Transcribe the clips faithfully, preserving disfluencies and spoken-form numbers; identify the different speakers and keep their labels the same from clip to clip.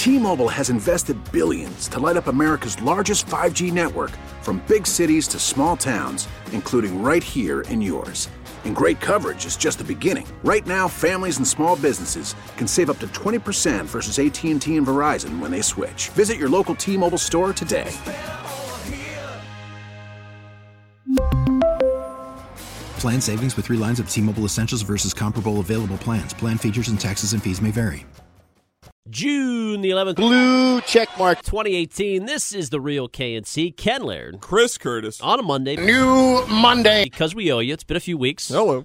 Speaker 1: T-Mobile has invested billions to light up America's largest five G network, from big cities to small towns, including right here in yours. And great coverage is just the beginning. Right now, families and small businesses can save up to twenty percent versus A T and T and Verizon when they switch. Visit your local T-Mobile store today.
Speaker 2: Plan savings with three lines of T-Mobile Essentials versus comparable available plans. Plan features and taxes and fees may vary.
Speaker 3: June the eleventh.
Speaker 4: Blue check mark.
Speaker 3: twenty eighteen. This is the real K N C. Ken Laird.
Speaker 5: Chris Curtis.
Speaker 3: On a Monday.
Speaker 4: New Monday.
Speaker 3: Because we owe you. It's been a few weeks.
Speaker 5: Hello.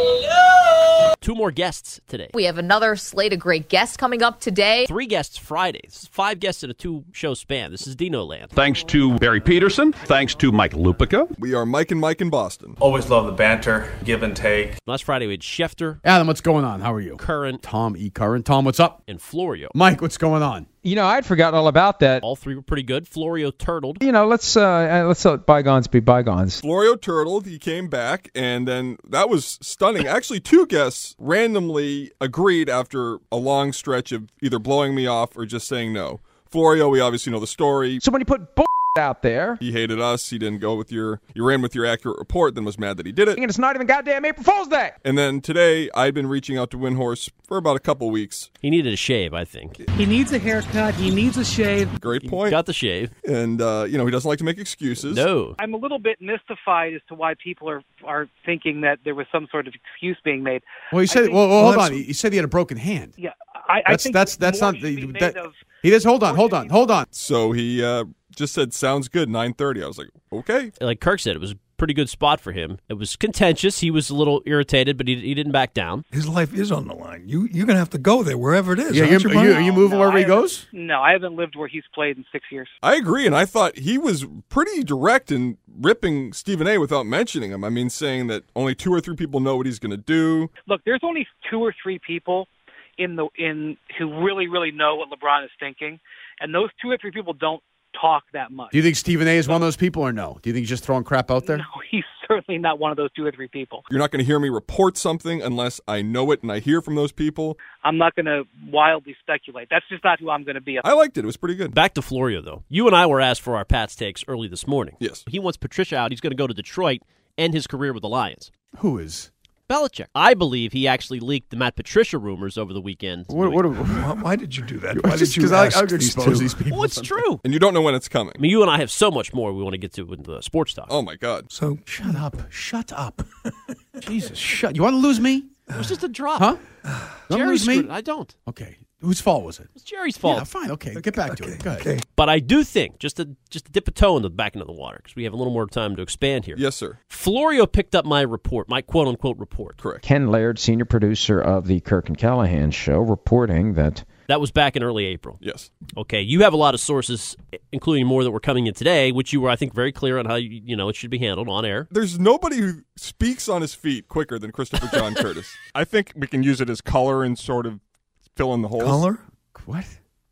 Speaker 3: Hello. Two more guests today.
Speaker 6: We have another slate of great guests coming up today.
Speaker 3: Three guests Fridays. Five guests in a two-show span. This is Dino Land.
Speaker 7: Thanks to Barry Peterson. Thanks to Mike Lupica.
Speaker 5: We are Mike and Mike in Boston.
Speaker 8: Always love the banter, give and take.
Speaker 3: Last Friday we had Schefter.
Speaker 9: Adam, what's going on? How are you?
Speaker 3: Curran.
Speaker 9: Tom E. Curran. Tom, what's up?
Speaker 3: And Florio.
Speaker 9: Mike, what's going on?
Speaker 10: You know, I'd forgotten all about that.
Speaker 3: All three were pretty good. Florio turtled.
Speaker 10: You know, let's uh, let's let bygones be bygones.
Speaker 5: Florio turtled. He came back, and then that was stunning. Actually, two guests randomly agreed after a long stretch of either blowing me off or just saying no. Florio, we obviously know the story.
Speaker 10: So when you put bull out there,
Speaker 5: he hated us. He didn't go with your, you ran with your accurate report, then was mad that he did it.
Speaker 10: and it's not even goddamn April Fool's Day.
Speaker 5: And then today, I'd been reaching out to Windhorse for about a couple weeks.
Speaker 3: He needed a shave, I think.
Speaker 11: He needs a haircut. He needs a shave.
Speaker 5: Great point.
Speaker 3: He got the shave.
Speaker 5: And, uh, you know, he doesn't like to make excuses.
Speaker 3: No.
Speaker 11: I'm a little bit mystified as to why people are are thinking that there was some sort of excuse being made.
Speaker 9: Well, he said,
Speaker 11: think,
Speaker 9: well, well, hold on. He said he had a broken hand.
Speaker 11: Yeah, I,
Speaker 9: that's,
Speaker 11: I think
Speaker 9: that's that's
Speaker 11: more
Speaker 9: not
Speaker 11: should
Speaker 9: the.
Speaker 11: be
Speaker 9: That,
Speaker 11: made of,
Speaker 9: he does. Hold on, hold on, hold on.
Speaker 5: So he uh, just said, sounds good, nine thirty. I was like, okay.
Speaker 3: Like Kirk said, it was a pretty good spot for him. It was contentious. He was a little irritated, but he, he didn't back down.
Speaker 12: His life is on the line. You, you're going to have to go there, wherever it is.
Speaker 9: Yeah,
Speaker 12: aren't
Speaker 9: you're,
Speaker 12: you,
Speaker 9: are, you, are you moving
Speaker 11: No,
Speaker 9: wherever
Speaker 11: I
Speaker 9: he goes?
Speaker 11: No, I haven't lived where he's played in six years.
Speaker 5: I agree, and I thought he was pretty direct in ripping Stephen A. without mentioning him. I mean, saying that only two or three people know what he's going to do.
Speaker 11: Look, there's only two or three people in the in who really, really know what LeBron is thinking, and those two or three people don't talk that much.
Speaker 9: Do you think Stephen A. is one of those people or no? Do you think he's just throwing crap out there?
Speaker 11: No, he's certainly not one of those two or three people.
Speaker 5: You're not going to hear me report something unless I know it and I hear from those people.
Speaker 11: I'm not going to wildly speculate. That's just not who I'm going to be.
Speaker 5: I liked it. It was pretty good.
Speaker 3: Back to Florio, though. You and I were asked for our Pats takes early this morning.
Speaker 5: Yes.
Speaker 3: He wants Patricia out. He's going to go to Detroit, end his career with the Lions.
Speaker 9: Who is?
Speaker 3: Belichick. I believe he actually leaked the Matt Patricia rumors over the weekend.
Speaker 9: What, what,
Speaker 12: Why, why did you do that? Why did you
Speaker 9: Because I,
Speaker 12: ask
Speaker 9: I would
Speaker 12: these
Speaker 9: expose
Speaker 12: two?
Speaker 9: these people.
Speaker 3: Well, it's true.
Speaker 5: And you don't know when it's coming.
Speaker 3: I mean, you and I have so much more we want to get to with the sports talk.
Speaker 5: Oh, my God.
Speaker 12: So
Speaker 9: Shut up. Shut up. Jesus, shut. You want to lose me?
Speaker 3: It was just a drop.
Speaker 9: Huh? You wanna
Speaker 3: Jerry
Speaker 9: lose me?
Speaker 3: screwed it. I don't.
Speaker 9: Okay. Whose fault was it?
Speaker 3: It was Jerry's fault.
Speaker 9: Yeah, fine. Okay. Get back to
Speaker 12: okay,
Speaker 9: it. Go ahead.
Speaker 12: okay.
Speaker 3: But I do think, just to, just to dip a toe in the back into the water, because we have a little more time to expand here.
Speaker 5: Yes, sir.
Speaker 3: Florio picked up my report, my quote-unquote report.
Speaker 5: Correct.
Speaker 10: Ken Laird, senior producer of the Kirk and Callahan Show, reporting that
Speaker 3: That was back in early April.
Speaker 5: Yes.
Speaker 3: Okay, you have a lot of sources, including more that were coming in today, which you were, I think, very clear on how you, you know it should be handled on air.
Speaker 5: There's nobody who speaks on his feet quicker than Christopher John Curtis. I think we can use it as color and sort of fill in the holes.
Speaker 12: color?
Speaker 9: What?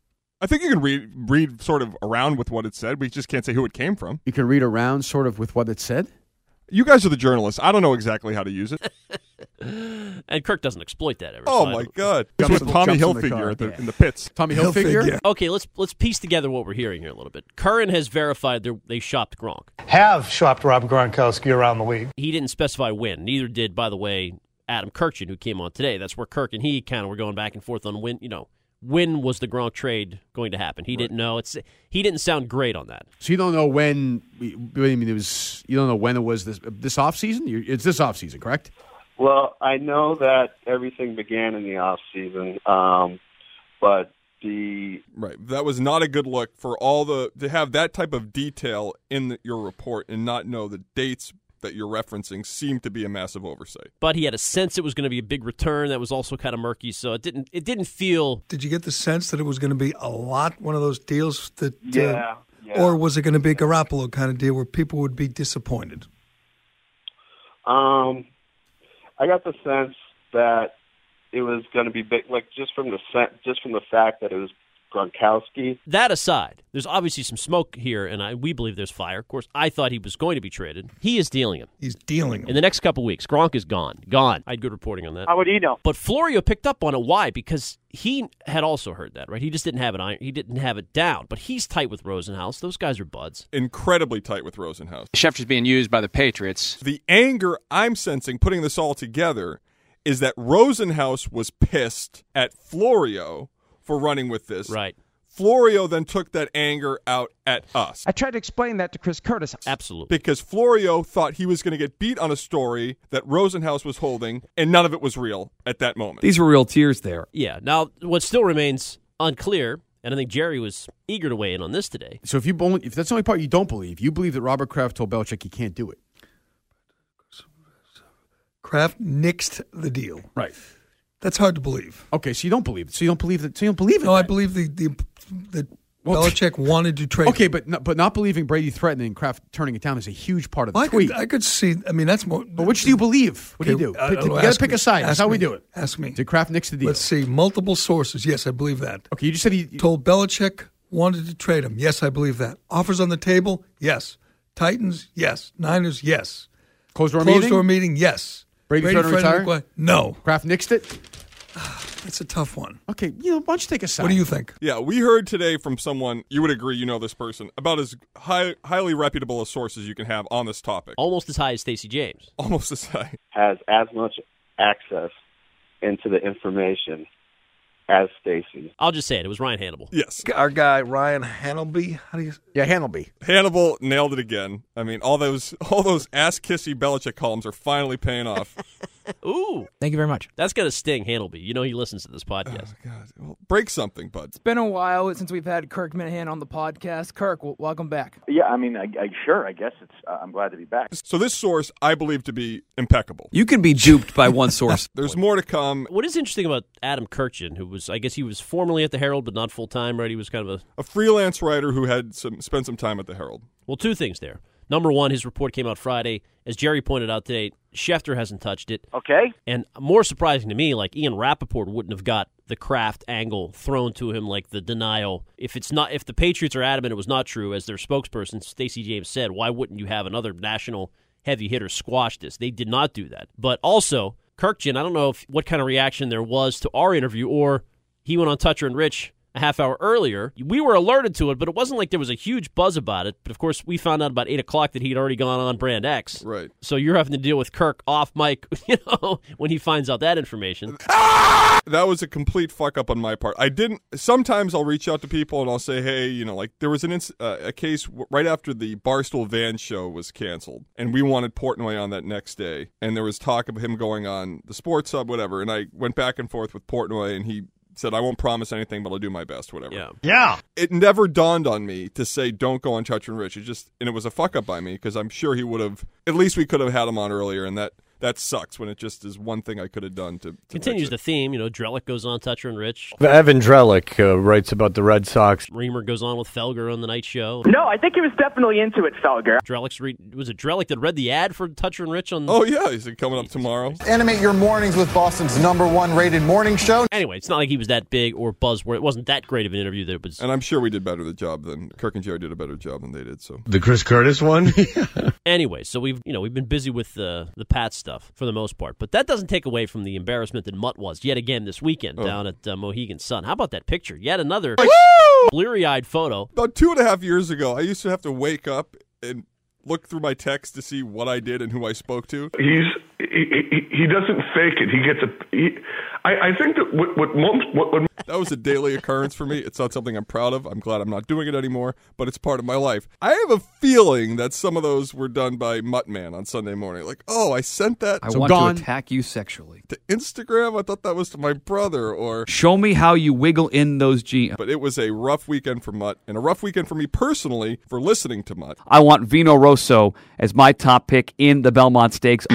Speaker 5: I think you can read read sort of around with what it said. We just can't say who it came from.
Speaker 9: You can read around sort of with what it said?
Speaker 5: You guys are the journalists. I don't know exactly how to use it.
Speaker 3: And Kirk doesn't exploit that ever.
Speaker 5: Oh,
Speaker 3: so I
Speaker 5: my
Speaker 3: don't-
Speaker 5: God. This
Speaker 9: Jumps
Speaker 5: was
Speaker 9: in the-
Speaker 5: Tommy
Speaker 9: jumps in the
Speaker 5: Hilfiger
Speaker 9: car.
Speaker 5: at the,
Speaker 9: Yeah.
Speaker 5: in the pits.
Speaker 9: Tommy Hilfiger?
Speaker 12: Hilfiger.
Speaker 3: Okay, let's let's piece together what we're hearing here a little bit. Curran has verified they they shopped Gronk.
Speaker 13: Have shopped Rob Gronkowski around the league.
Speaker 3: He didn't specify when. Neither did, by the way, Adam Kirchin, who came on today. That's where Kirk and he kind of were going back and forth on when, you know, when was the Gronk trade going to happen. He right. didn't know. It's He didn't sound great on that.
Speaker 9: So you don't know when, I mean, it was, you don't know when it was this, this offseason? It's this offseason, correct?
Speaker 14: Well, I know that everything began in the off season, um, but the
Speaker 5: right that was not a good look for all the to have that type of detail in the, your report and not know the dates that you're referencing seemed to be a massive oversight.
Speaker 3: But he had a sense it was going to be a big return that was also kind of murky, so it didn't it didn't feel.
Speaker 12: Did you get the sense that it was going to be a lot, one of those deals that,
Speaker 14: yeah,
Speaker 12: uh,
Speaker 14: yeah.
Speaker 12: or was it going to be a Garoppolo kind of deal where people would be disappointed?
Speaker 14: Um. I got the sense that it was going to be big, like just from the just from the fact that it was Gronkowski.
Speaker 3: That aside, there's obviously some smoke here, and I, we believe there's fire. Of course, I thought he was going to be traded. He is dealing him.
Speaker 12: He's dealing him.
Speaker 3: In the next couple weeks, Gronk is gone. Gone. I had good reporting on that.
Speaker 11: How would he know?
Speaker 3: But Florio picked up on it. Why? Because he had also heard that, right? He just didn't have it iron. He didn't have it down. But he's tight with Rosenhaus. Those guys are buds.
Speaker 5: Incredibly tight with Rosenhaus.
Speaker 15: Schefter's being used by the Patriots.
Speaker 5: The anger I'm sensing putting this all together is that Rosenhaus was pissed at Florio for running with this.
Speaker 3: Right.
Speaker 5: Florio then took that anger out at us.
Speaker 10: I tried to explain that to Chris Curtis.
Speaker 3: Absolutely.
Speaker 5: Because Florio thought he was going to get beat on a story that Rosenhaus was holding, and none of it was real at that moment.
Speaker 16: These were real tears there.
Speaker 3: Yeah. Now, what still remains unclear, and I think Jerry was eager to weigh in on this today.
Speaker 9: So if you only, if that's the only part you don't believe, you believe that Robert Kraft told Belichick he can't do it.
Speaker 12: Kraft nixed the deal.
Speaker 9: Right.
Speaker 12: That's hard to believe.
Speaker 9: Okay, so you don't believe it. So you don't believe that. So you don't believe it.
Speaker 12: No, I
Speaker 9: then.
Speaker 12: believe the the, the
Speaker 9: Well,
Speaker 12: Belichick wanted to trade.
Speaker 9: Okay, but not, but not believing Brady threatening Kraft turning it down is a huge part of the
Speaker 12: Well, I
Speaker 9: tweet.
Speaker 12: could, I could see. I mean, that's more.
Speaker 9: But which do you believe? What do you
Speaker 12: Okay,
Speaker 9: do?
Speaker 12: uh,
Speaker 9: Pick-
Speaker 12: no,
Speaker 9: you got to
Speaker 12: ask
Speaker 9: pick
Speaker 12: me.
Speaker 9: a side. That's
Speaker 12: Ask
Speaker 9: how we
Speaker 12: me.
Speaker 9: do it.
Speaker 12: Ask me.
Speaker 9: Did Kraft nix the deal?
Speaker 12: Let's see. Multiple sources. Yes, I believe that.
Speaker 9: Okay, you just said he
Speaker 12: told Belichick wanted to trade him. Yes, I believe that. Offers on the table. Yes. Titans. Yes. Niners. Yes.
Speaker 9: Closed door
Speaker 12: Closed
Speaker 9: meeting.
Speaker 12: door meeting. Yes.
Speaker 9: Brady, Brady trying to retire?
Speaker 12: McGuire, no.
Speaker 9: Kraft nixed it.
Speaker 12: That's a tough one.
Speaker 9: Okay, you know, why don't you take a side?
Speaker 12: What do you think?
Speaker 5: Yeah, we heard today from someone, you would agree, you know this person, about as high, highly reputable a source as you can have on this topic.
Speaker 3: Almost as high as Stacey James.
Speaker 5: Almost as high.
Speaker 14: Has as much access into the information as Stacey.
Speaker 3: I'll just say it. It was Ryan Hannibal.
Speaker 5: Yes.
Speaker 12: Our guy, Ryan Hannelby. How do you?
Speaker 9: Yeah, Hannelby.
Speaker 5: Hannibal nailed it again. I mean, all those all those ass-kissy Belichick columns are finally paying off.
Speaker 3: Ooh.
Speaker 16: Thank you very much.
Speaker 3: That's going to sting Hannelby. You know he listens to this podcast.
Speaker 5: Oh, God. Well, break something, bud.
Speaker 17: It's been a while since we've had Kirk Minahan on the podcast. Kirk, w- welcome back.
Speaker 18: Yeah, I mean, I, I, sure, I guess it's. Uh, I'm glad to be back.
Speaker 5: So this source, I believe to be impeccable.
Speaker 16: You can be duped by one source.
Speaker 5: There's more to come.
Speaker 3: What is interesting about Adam Kirchin, who was, I guess he was formerly at the Herald, but not full-time, right? He was kind of a...
Speaker 5: A freelance writer who had some spent some time at the Herald.
Speaker 3: Well, two things there. Number one, his report came out Friday. As Jerry pointed out today, Schefter hasn't touched it.
Speaker 18: Okay.
Speaker 3: And more surprising to me, like Ian Rappaport wouldn't have got the Kraft angle thrown to him, like the denial. If it's not, if the Patriots are adamant it was not true, as their spokesperson Stacey James said, why wouldn't you have another national heavy hitter squash this? They did not do that. But also, Kirkjian, I don't know if what kind of reaction there was to our interview, or he went on Toucher and Rich a half hour earlier. We were alerted to it, but it wasn't like there was a huge buzz about it. But, of course, we found out about eight o'clock that he'd already gone on Brand X.
Speaker 5: Right.
Speaker 3: So you're having to deal with Kirk off mic, you know, when he finds out that information.
Speaker 5: That was a complete fuck up on my part. I didn't. Sometimes I'll reach out to people and I'll say, hey, you know, like there was an ins- uh, a case w- right after the Barstool Van show was canceled, and we wanted Portnoy on that next day, and there was talk of him going on the Sports Hub, whatever, and I went back and forth with Portnoy, and he said, I won't promise anything, but I'll do my best, whatever.
Speaker 3: Yeah.
Speaker 5: Yeah. It never dawned on me to say, don't go on Touch and Rich. It just, and it was a fuck up by me, because I'm sure he would have, at least we could have had him on earlier, and that, that sucks when it just is one thing I could have done to, to
Speaker 3: Continues the theme. You know, Drellick goes on Toucher and Rich.
Speaker 19: Evan Drellick uh, writes about the Red Sox.
Speaker 3: Reamer goes on with Felger on the night show.
Speaker 20: No, I think he was definitely into it, Felger.
Speaker 3: Drellick's re- was it Drellick that read the ad for Toucher and Rich on?
Speaker 5: Oh yeah, is it coming up tomorrow?
Speaker 21: Animate your mornings with Boston's number one rated morning show.
Speaker 3: Anyway, it's not like he was that big or buzzword. It wasn't that great of an interview that it was.
Speaker 5: And I'm sure we did better the job than Kirk and Jerry did a better job than they did. So
Speaker 19: The Chris Curtis one.
Speaker 3: Anyway, so we've you know we've been busy with the the Pat stuff for the most part, but that doesn't take away from the embarrassment that Mutt was yet again this weekend
Speaker 5: oh.
Speaker 3: down at uh, Mohegan Sun. How about that picture? Yet another bleary-eyed photo.
Speaker 5: About two and a half years ago, I used to have to wake up and look through my text to see what I did and who I spoke to.
Speaker 22: He's he, he, he doesn't fake it. He gets a. He, I, I think that what what, most, what what
Speaker 5: that was a daily occurrence for me. It's not something I'm proud of. I'm glad I'm not doing it anymore, but it's part of my life. I have a feeling that some of those were done by Muttman on Sunday morning. Like, oh, I sent that.
Speaker 16: I so want gone. to attack you sexually.
Speaker 5: To Instagram? I thought that was to my brother. Or
Speaker 16: show me how you wiggle in those jeans.
Speaker 5: But it was a rough weekend for Mutt, and a rough weekend for me personally for listening to Mutt.
Speaker 16: I want Vino Rosso as my top pick in the Belmont Stakes.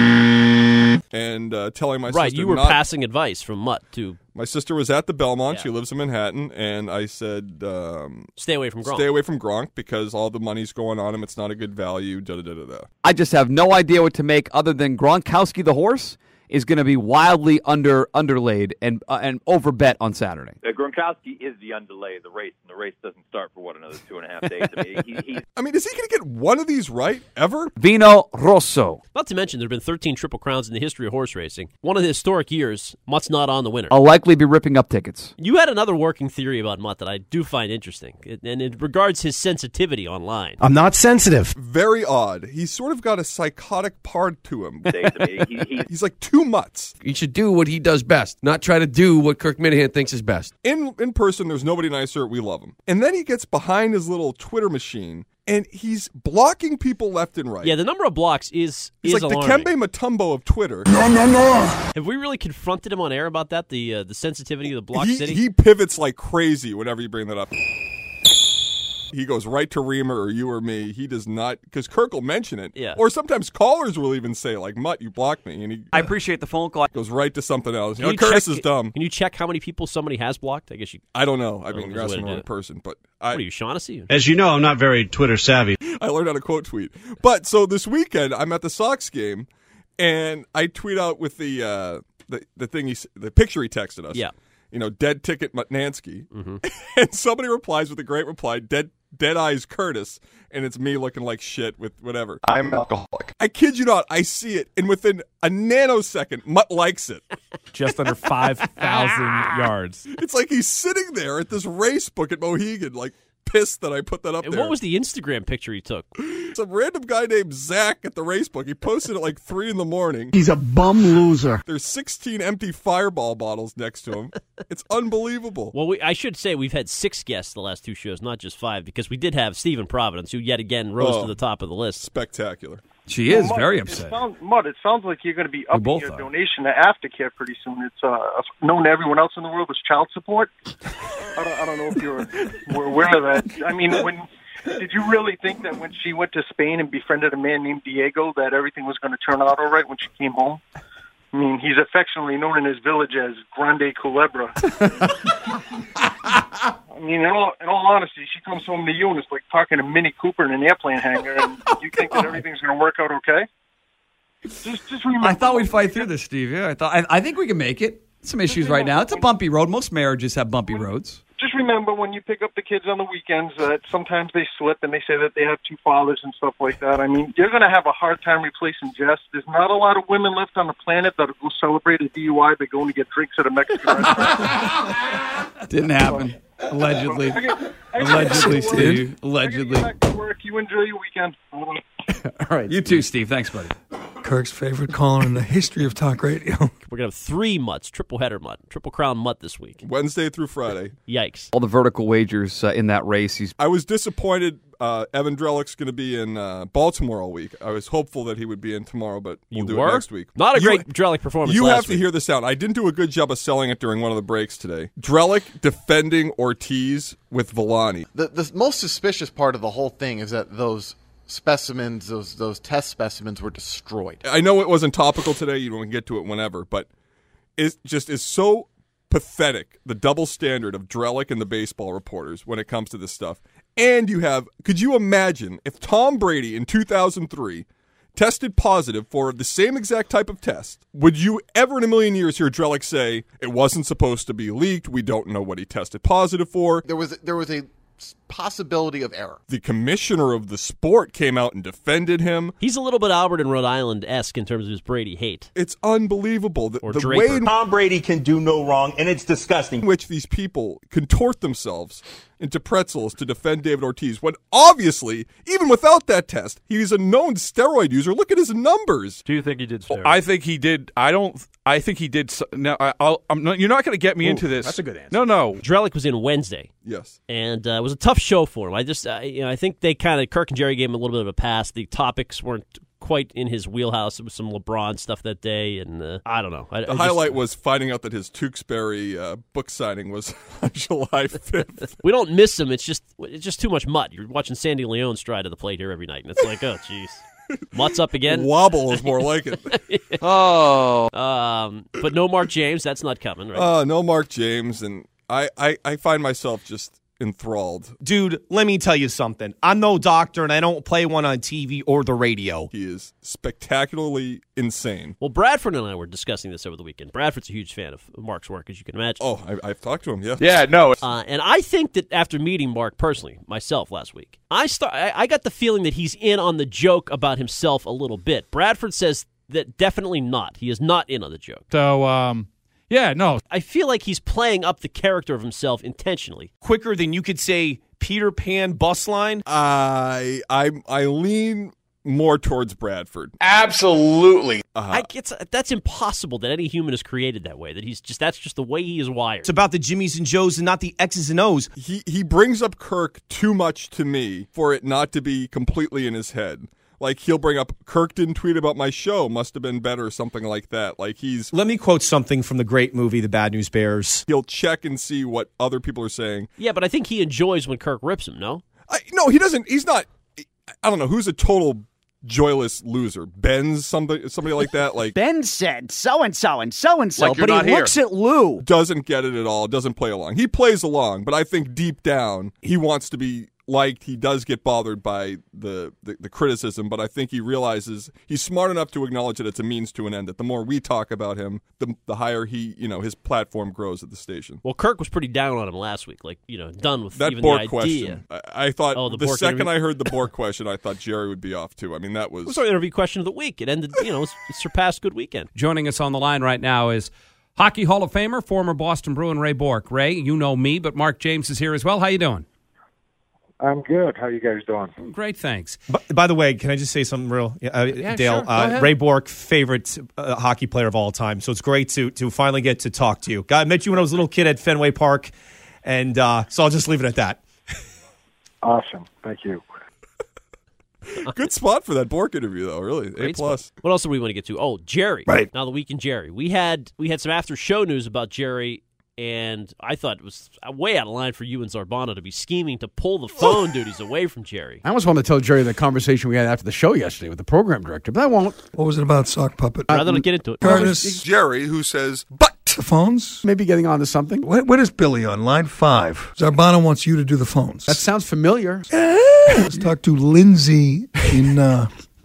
Speaker 5: And uh, telling my
Speaker 3: right,
Speaker 5: sister
Speaker 3: you were
Speaker 5: not,
Speaker 3: passing advice from Mutt to.
Speaker 5: My sister was at the Belmont.
Speaker 3: Yeah.
Speaker 5: She lives in Manhattan, and I said, um,
Speaker 3: "Stay away from Gronk.
Speaker 5: Stay away from Gronk because all the money's going on him. It's not a good value." Da da da da da.
Speaker 16: I just have no idea what to make other than Gronkowski the horse is going to be wildly under underlaid and uh, and overbet on Saturday.
Speaker 18: Uh, Gronkowski is the undelay of the race, and the race doesn't start for, what, another two and a half days? I mean, he, he,
Speaker 5: I mean, is he going to get one of these right ever?
Speaker 16: Vino Rosso.
Speaker 3: Not to mention, there have been thirteen Triple Crowns in the history of horse racing. One of the historic years, Mutt's not on the winner.
Speaker 16: I'll likely be ripping up tickets.
Speaker 3: You had another working theory about Mutt that I do find interesting, and it regards his sensitivity online.
Speaker 1: I'm not sensitive.
Speaker 5: Very odd. He's sort of got a psychotic part to him.
Speaker 18: he, he,
Speaker 5: He's like two mutts.
Speaker 2: He should do what he does best, not try to do what Kirk Minahan thinks is best.
Speaker 5: In in person, there's nobody nicer. We love him. And then he gets behind his little Twitter machine, and he's blocking people left and right.
Speaker 3: Yeah, the number of blocks is
Speaker 5: He's
Speaker 3: is
Speaker 5: like
Speaker 3: alarming.
Speaker 5: the Kembe Mutombo of Twitter.
Speaker 1: No, no, no.
Speaker 3: Have we really confronted him on air about that? The uh, the sensitivity of the block
Speaker 5: he,
Speaker 3: city?
Speaker 5: He pivots like crazy whenever you bring that up. He goes right to Reamer or you or me. He does not, because Kirk will mention it.
Speaker 3: Yeah.
Speaker 5: Or sometimes callers will even say, like, Mutt, you blocked me. And he
Speaker 16: I appreciate the phone call.
Speaker 5: goes right to something else. You
Speaker 3: Can
Speaker 5: know,
Speaker 3: you
Speaker 5: Curtis
Speaker 3: check-
Speaker 5: is dumb.
Speaker 3: Can you check how many people somebody has blocked? I guess you.
Speaker 5: I don't know. I
Speaker 3: Oh,
Speaker 5: mean,
Speaker 3: there's
Speaker 5: you're
Speaker 3: a way
Speaker 5: asking
Speaker 3: to
Speaker 5: the
Speaker 3: do
Speaker 5: wrong
Speaker 3: it.
Speaker 5: person. But I,
Speaker 3: What are you, Shaughnessy?
Speaker 1: As you know, I'm not very Twitter savvy.
Speaker 5: I learned how to quote tweet. But so this weekend, I'm at the Sox game, and I tweet out with the uh, the the thing he s- the picture he texted us.
Speaker 3: Yeah.
Speaker 5: You know, dead ticket Mutnansky.
Speaker 3: Mm-hmm.
Speaker 5: And somebody replies with a great reply, dead dead eyes Curtis, and it's me looking like shit with whatever.
Speaker 14: I'm alcoholic.
Speaker 5: I kid you not, I see it, and within a nanosecond, Mutt likes it.
Speaker 23: Just under five thousand yards.
Speaker 5: It's like he's sitting there at this race book at Mohegan, like pissed that I put that up
Speaker 3: And
Speaker 5: there.
Speaker 3: what was the Instagram picture he took?
Speaker 5: Some random guy named Zach at the race book. He posted it like three in the morning.
Speaker 1: He's a bum loser.
Speaker 5: There's sixteen empty Fireball bottles next to him. It's unbelievable.
Speaker 3: Well, we, I should say we've had six guests the last two shows, not just five, because we did have Stephen Providence, who yet again rose
Speaker 5: Oh.
Speaker 3: to the top of the list.
Speaker 5: Spectacular.
Speaker 16: She is
Speaker 11: Well, Mutt,
Speaker 16: very
Speaker 11: it
Speaker 16: upset.
Speaker 11: Sounds, Mutt, it sounds like you're going to be upping
Speaker 16: both
Speaker 11: your
Speaker 16: are.
Speaker 11: donation to Aftercare pretty soon. It's uh, known to everyone else in the world as child support. I don't, I don't know if you're were aware of that. I mean, when did you really think that when she went to Spain and befriended a man named Diego that everything was going to turn out all right when she came home? I mean, he's affectionately known in his village as Grande Culebra. I mean, in all, in all honesty, she comes home to you and it's like talking to Minnie Cooper in an airplane hangar, and you think that everything's going to work out okay? Just, just remember.
Speaker 16: I thought we'd fight through this, Steve. Yeah, I thought. I, I think we can make it. Some issues right now. It's a bumpy road. Most marriages have bumpy roads.
Speaker 11: Just remember when you pick up the kids on the weekends that sometimes they slip and they say that they have two fathers and stuff like that. I mean, you're going to have a hard time replacing Jess. There's not a lot of women left on the planet that'll go celebrate a D U I by going to get drinks at a Mexican restaurant.
Speaker 16: Didn't happen. Allegedly. Allegedly, Steve. Allegedly.
Speaker 11: I gotta get back to work. You enjoy your weekend.
Speaker 16: All right. You too, Steve. Thanks, buddy.
Speaker 12: Kirk's favorite caller in the history of talk radio.
Speaker 3: We're going to have three Mutts, triple header Mutt, triple crown Mutt this week.
Speaker 5: Wednesday through Friday.
Speaker 3: Yikes.
Speaker 16: All the vertical wagers uh, in that race. He's
Speaker 5: I was disappointed uh, Evan Drellick's going to be in uh, Baltimore all week. I was hopeful that he would be in tomorrow, but we'll
Speaker 3: You
Speaker 5: do
Speaker 3: were?
Speaker 5: it next week.
Speaker 3: Not a
Speaker 5: You-
Speaker 3: great Drellick performance
Speaker 5: You
Speaker 3: last
Speaker 5: have to
Speaker 3: week.
Speaker 5: hear this out. I didn't do a good job of selling it during one of the breaks today. Drellick defending Ortiz with Villani.
Speaker 21: The, the most suspicious part of the whole thing is that those specimens, those those test specimens, were destroyed.
Speaker 5: I know it wasn't topical today. You can get to it whenever, but it just is so pathetic, the double standard of Drellick and the baseball reporters when it comes to this stuff. And you have, could you imagine if Tom Brady in two thousand three tested positive for the same exact type of test? Would you ever in a million years hear Drellick say, it wasn't supposed to be leaked, we don't know what he tested positive for?
Speaker 21: There was there was a possibility of error.
Speaker 5: The commissioner of the sport came out and defended him.
Speaker 3: He's a little bit Albert and Rhode Island-esque in terms of his Brady hate.
Speaker 5: It's unbelievable. The,
Speaker 3: Or
Speaker 5: the
Speaker 3: Draper.
Speaker 5: way
Speaker 24: Tom Brady can do no wrong, and it's disgusting.
Speaker 5: in which these people contort themselves into pretzels to defend David Ortiz, when obviously, even without that test, he's a known steroid user. Look at his numbers.
Speaker 23: Do you think he did steroids?
Speaker 25: I think he did. I don't. I think he did. so- No, I, I'll, I'm not, you're not going to get me
Speaker 3: Ooh,
Speaker 25: into this.
Speaker 3: that's a good answer.
Speaker 25: No, no.
Speaker 3: Drellick was in Wednesday.
Speaker 5: Yes.
Speaker 3: And uh, it was a tough show for him. I just, uh, you know, I think they kind of, Kirk and Jerry gave him a little bit of a pass. The topics weren't quite in his wheelhouse. It was some LeBron stuff that day, and uh, I don't know. I,
Speaker 5: The
Speaker 3: I
Speaker 5: highlight
Speaker 3: just,
Speaker 5: was finding out that his Tewksbury uh, book signing was on July fifth.
Speaker 3: we don't miss him. It's just, it's just too much Mutt. You're watching Sandy Leone stride to the plate here every night, and it's like, oh, jeez. Mutt's up again.
Speaker 5: Wobble is more like it.
Speaker 3: Oh. Um, but no Mark James. That's not coming, right?
Speaker 5: Uh, no Mark James. And I, I, I find myself just enthralled.
Speaker 4: Dude, let me tell you something. I'm no doctor, and I don't play one on T V or the radio.
Speaker 5: He is spectacularly insane.
Speaker 3: Well, Bradford and I were discussing this over the weekend. Bradford's a huge fan of Mark's work, as you can imagine.
Speaker 5: Oh, I, I've talked to him, yeah.
Speaker 25: Yeah, no.
Speaker 3: Uh, and I think that after meeting Mark personally, myself last week, I start. I, I got the feeling that he's in on the joke about himself a little bit. Bradford says that definitely not. He is not in on the joke.
Speaker 23: So, um, yeah, no.
Speaker 3: I feel like he's playing up the character of himself intentionally.
Speaker 4: Quicker than you could say Peter Pan bus line?
Speaker 5: I I I lean more towards Bradford.
Speaker 4: Absolutely.
Speaker 5: Uh-huh.
Speaker 3: I, it's, that's impossible that any human is created that way. That he's just that's just the way he is wired.
Speaker 4: It's about the Jimmies and Joes and not the X's and O's.
Speaker 5: He he brings up Kirk too much to me for it not to be completely in his head. Like, he'll bring up, Kirk didn't tweet about my show, must have been better, or something like that. Like, he's...
Speaker 4: Let me quote something from the great movie, The Bad News Bears.
Speaker 5: He'll check and see what other people are saying.
Speaker 3: Yeah, but I think he enjoys when Kirk rips him, no?
Speaker 5: I, no, he doesn't. He's not... I don't know. Who's a total joyless loser? Ben's somebody, somebody like that? Like
Speaker 6: Ben said so-and-so and so-and-so,
Speaker 5: Like you're
Speaker 6: but he
Speaker 5: not here.
Speaker 6: looks at Lou.
Speaker 5: Doesn't get it at all. Doesn't play along. He plays along, but I think deep down, he wants to be liked. He does get bothered by the, the, the criticism, but I think he realizes he's smart enough to acknowledge that it's a means to an end, that the more we talk about him, the, the higher he, you know, his platform grows at the station.
Speaker 3: Well, Kirk was pretty down on him last week, like, you know, done with
Speaker 5: That
Speaker 3: even
Speaker 5: Bork
Speaker 3: the idea.
Speaker 5: question, I, I thought
Speaker 3: oh,
Speaker 5: the,
Speaker 3: the, Bork
Speaker 5: second
Speaker 3: interview?
Speaker 5: I heard the Bork question, I thought Jerry would be off too. I mean, that was...
Speaker 3: It was our interview question of the week. It ended, you know, it surpassed good weekend.
Speaker 23: Joining us on the line right now is Hockey Hall of Famer, former Boston Bruin Ray Bork. Ray, you know me, but Mark James is here as well. How you doing?
Speaker 7: I'm good. How you guys doing?
Speaker 23: Great, thanks.
Speaker 4: By, by the way, can I just say something real? Uh,
Speaker 23: Yeah,
Speaker 4: Dale,
Speaker 23: sure. Go
Speaker 4: uh,
Speaker 23: ahead.
Speaker 4: Ray Bork, favorite uh, hockey player of all time. So it's great to to finally get to talk to you. I met you when I was a little kid at Fenway Park, and uh, so I'll just leave it at that.
Speaker 7: Awesome. Thank you.
Speaker 5: Good spot for that Bork interview, though. Really,
Speaker 3: Great
Speaker 5: A plus.
Speaker 3: spot. What else do we want to get to? Oh, Jerry.
Speaker 5: Right.
Speaker 3: Now the week in Jerry. We had we had some after show news about Jerry, and I thought it was way out of line for you and Zarbano to be scheming to pull the phone duties away from Jerry.
Speaker 9: I almost wanted to tell Jerry the conversation we had after the show yesterday with the program director, but I won't.
Speaker 12: What was it about, Sock Puppet?
Speaker 3: Rather than get into it.
Speaker 12: Curtis.
Speaker 5: Jerry, who says, but
Speaker 12: The phones?
Speaker 9: Maybe getting onto something.
Speaker 12: What, what is Billy on? Line five. Zarbano wants you to do the phones.
Speaker 9: That sounds familiar.
Speaker 12: Let's talk to Lindsay in, uh,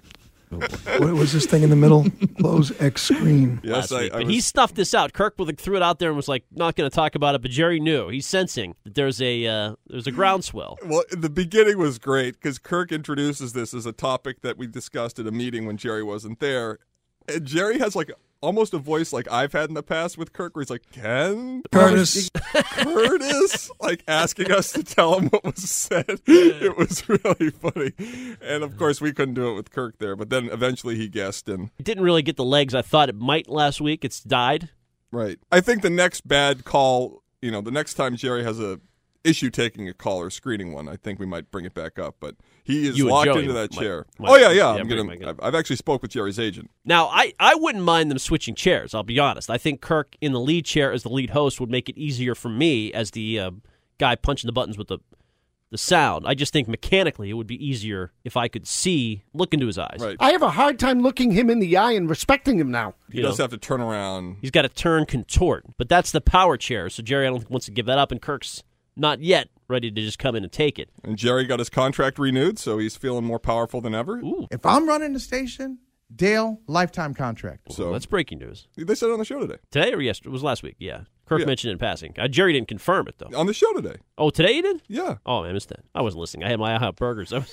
Speaker 12: what was this thing in the middle? Close X screen.
Speaker 5: Yes,
Speaker 3: last
Speaker 5: I,
Speaker 3: week.
Speaker 5: I
Speaker 3: But
Speaker 5: was,
Speaker 3: he snuffed this out. Kirk with- threw it out there and was like, not going to talk about it, but Jerry knew. He's sensing that there's a uh, there's a groundswell.
Speaker 5: Well, the beginning was great because Kirk introduces this as a topic that we discussed at a meeting when Jerry wasn't there. And Jerry has like almost a voice like I've had in the past with Kirk, where he's like, Ken?
Speaker 12: Curtis.
Speaker 5: Curtis? Like asking us to tell him what was said. It was really funny. And of course, we couldn't do it with Kirk there, but then eventually he guessed. And
Speaker 3: It didn't really get the legs I thought it might last week. It's died.
Speaker 5: right. I think the next bad call, you know, the next time Jerry has a issue taking a call or screening one, I think we might bring it back up. But he is
Speaker 3: You and
Speaker 5: locked
Speaker 3: Joey
Speaker 5: into that
Speaker 3: might-
Speaker 5: chair.
Speaker 3: might-
Speaker 5: oh yeah, yeah.
Speaker 3: yeah,
Speaker 5: I'm
Speaker 3: bring
Speaker 5: gonna.
Speaker 3: it back up.
Speaker 5: I've, I've actually spoke with Jerry's agent.
Speaker 3: Now, I, I wouldn't mind them switching chairs, I'll be honest. I think Kirk in the lead chair as the lead host would make it easier for me as the uh, guy punching the buttons with the the sound. I just think mechanically it would be easier if I could see, look into his eyes.
Speaker 5: Right.
Speaker 1: I have a hard time looking him in the eye and respecting him now.
Speaker 5: He
Speaker 3: You
Speaker 5: does
Speaker 3: know.
Speaker 5: have to turn around.
Speaker 3: He's got to turn, contort. But that's the power chair, so Jerry I don't think wants to give that up, and Kirk's not yet ready to just come in and take it.
Speaker 5: And Jerry got his contract renewed, so he's feeling more powerful than ever.
Speaker 3: Ooh,
Speaker 8: If I'm running the station, Dale, lifetime contract.
Speaker 5: So
Speaker 3: that's breaking news.
Speaker 5: they said it on the show today.
Speaker 3: Today or yesterday? It was last week, yeah. Kirk
Speaker 5: Yeah.
Speaker 3: mentioned it in passing. Uh, Jerry didn't confirm it, though.
Speaker 5: On the show today.
Speaker 3: Oh, today you did?
Speaker 5: Yeah.
Speaker 3: Oh, I missed that. I wasn't listening. I had my IHOP burgers. I was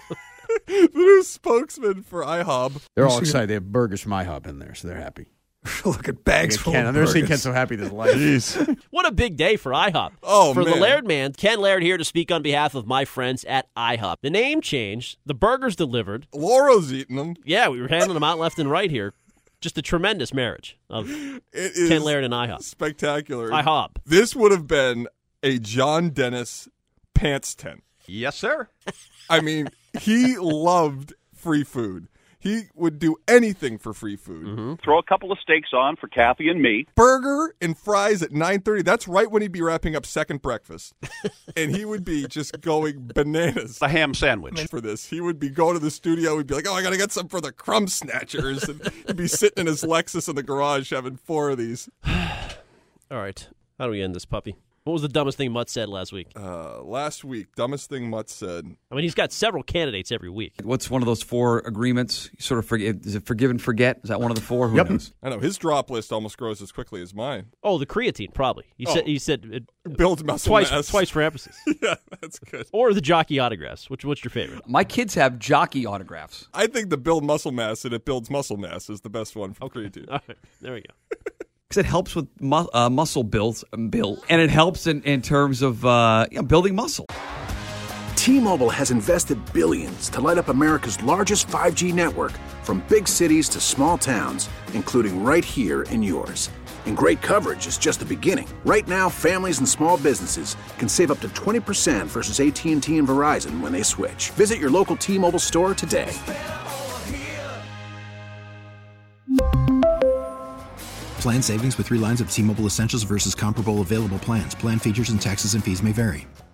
Speaker 5: The new spokesman for IHOB.
Speaker 9: They're all excited. They have burgers from IHOP in there, so they're happy.
Speaker 12: Look at bags full
Speaker 9: Ken,
Speaker 12: of
Speaker 9: I've never seen
Speaker 12: burgers.
Speaker 9: Ken so happy this life.
Speaker 5: Jeez.
Speaker 3: What a big day for IHOP.
Speaker 5: Oh,
Speaker 3: for
Speaker 5: man.
Speaker 3: the Laird man, Ken Laird here to speak on behalf of my friends at IHOP. The name changed, the burgers delivered.
Speaker 5: Laura's eating them.
Speaker 3: Yeah, we were handing them out left and right here. Just a tremendous marriage of
Speaker 5: It is
Speaker 3: Ken Laird and IHOP.
Speaker 5: spectacular.
Speaker 3: IHOP.
Speaker 5: This would have been a John Dennis pants tent.
Speaker 4: Yes, sir.
Speaker 5: I mean, he loved free food. He would do anything for free food.
Speaker 3: Mm-hmm.
Speaker 13: Throw a couple of steaks on for Kathy and me.
Speaker 5: Burger and fries at nine thirty. That's right when he'd be wrapping up second breakfast. And he would be just going bananas.
Speaker 13: A ham sandwich.
Speaker 5: For this. He would be going to the studio. He'd be like, oh, I got to get some for the crumb snatchers. And he'd be sitting in his Lexus in the garage having four of these.
Speaker 3: All right. How do we end this puppy? What was the dumbest thing Mutt said last week?
Speaker 5: Uh, last week, dumbest thing Mutt said.
Speaker 3: I mean, he's got several candidates every week.
Speaker 16: What's one of those four agreements? You sort of forgive. Is it forgive and forget? Is that one of the four? Who
Speaker 9: Yep.
Speaker 16: knows?
Speaker 5: I know his drop list almost grows as quickly as mine.
Speaker 3: Oh, the creatine, probably. He
Speaker 5: Oh.
Speaker 3: said he said it,
Speaker 5: Builds muscle
Speaker 3: twice,
Speaker 5: mass.
Speaker 3: twice for emphasis.
Speaker 5: Yeah, that's good.
Speaker 3: Or the jockey autographs. Which what's your favorite?
Speaker 16: My kids have jockey autographs.
Speaker 5: I think the build muscle mass and it builds muscle mass is the best one for creatine.
Speaker 3: All right, there we go.
Speaker 16: Because it helps with mu- uh, muscle build, um, build, and it helps in, in terms of uh, you know, building muscle.
Speaker 10: T-Mobile has invested billions to light up America's largest five G network, from big cities to small towns, including right here in yours. And great coverage is just the beginning. Right now, families and small businesses can save up to twenty percent versus A T and T and Verizon when they switch. Visit your local T-Mobile store today.
Speaker 15: Plan savings with three lines of T-Mobile Essentials versus comparable available plans. Plan features and taxes and fees may vary.